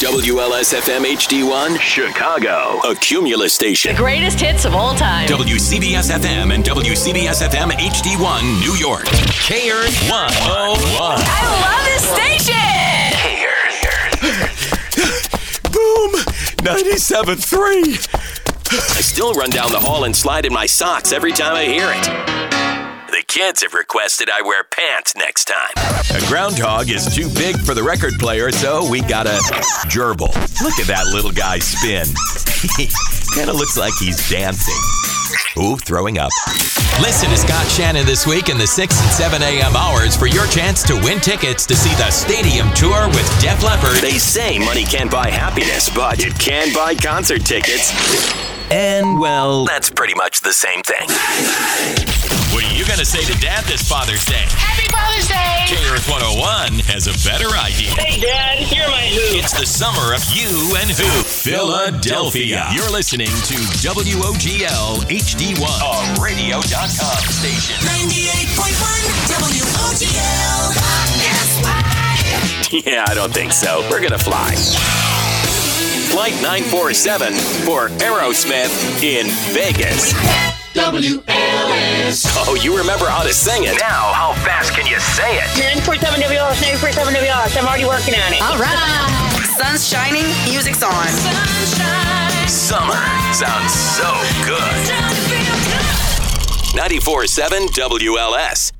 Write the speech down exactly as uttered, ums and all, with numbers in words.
W L S F M H D one, Chicago, a Cumulus station. The greatest hits of all time. W C B S F M and W C B S F M H D one, New York. K R one oh one. I love this station! Boom! ninety-seven three. I still run down the hall and slide in my socks every time I hear it. The kids have requested I wear pants next time. A groundhog is too big for the record player, so we got a gerbil. Look at that little guy spin. He kind of looks like he's dancing. Ooh, throwing up. Listen to Scott Shannon this week in the six and seven a.m. hours for your chance to win tickets to see the stadium tour with Def Leppard. They say money can't buy happiness, but it can buy concert tickets. And, well, that's pretty much the same thing. What are you going to say to Dad this Father's Day? Happy Father's Day! K R one oh one has a better idea. Hey, Dad, you're my who. It's the summer of you and who. Philadelphia. You're listening to W O G L H D one, a radio dot com station. ninety-eight point one W O G L. Yeah, I don't think so. We're going to fly. Flight nine four seven for Aerosmith in Vegas. W L S. Oh, you remember how to sing it. Now, how fast can you say it? nine four seven W L S, nine four seven W L S. I'm already working on it. All right. Sun's shining, music's on. Sunshine. Summer sounds so good. ninety-four point seven W L S.